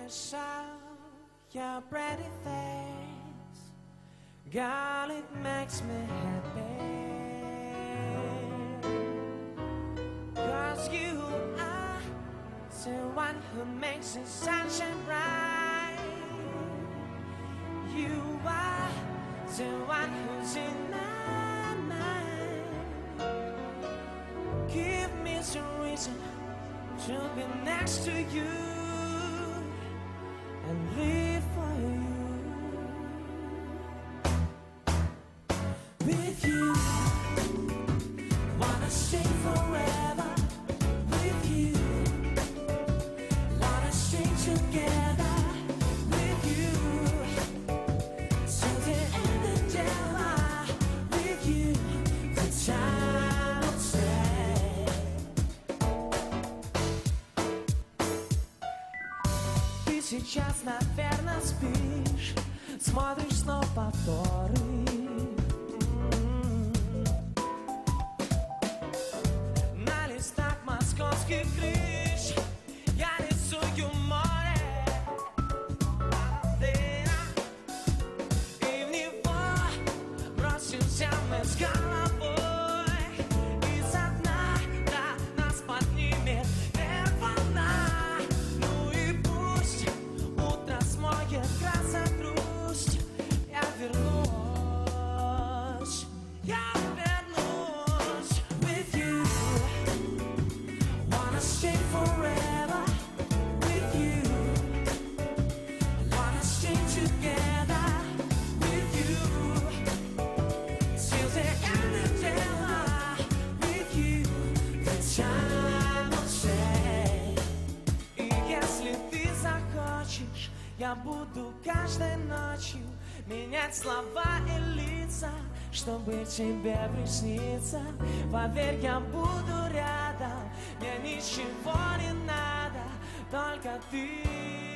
saw your pretty face, girl, it makes me happy. 'Cause you are the one who makes the sunshine bright. You are the one who's in my mind. Give me some reason to be next to you and live for you. With you, wanna stay forever. With you, wanna stay together. With you, till the end of the day. With you, the time will say. Ты сейчас, наверное, спишь, смотришь снова повторы. На листах московских крыш я рисую море, и в него бросимся мы с головой. Из-за дна до нас поднимет вверх волна. Ну и пусть утро смоет краса грусть. Я вернусь. With you, wanna stay forever. With you, wanna stay together. With you, till the end of the day. With you, the time will say. И если ты захочешь, я буду каждой ночью менять слова и лица, чтобы тебе присниться. Поверь, я буду рядом, мне ничего не надо, только ты.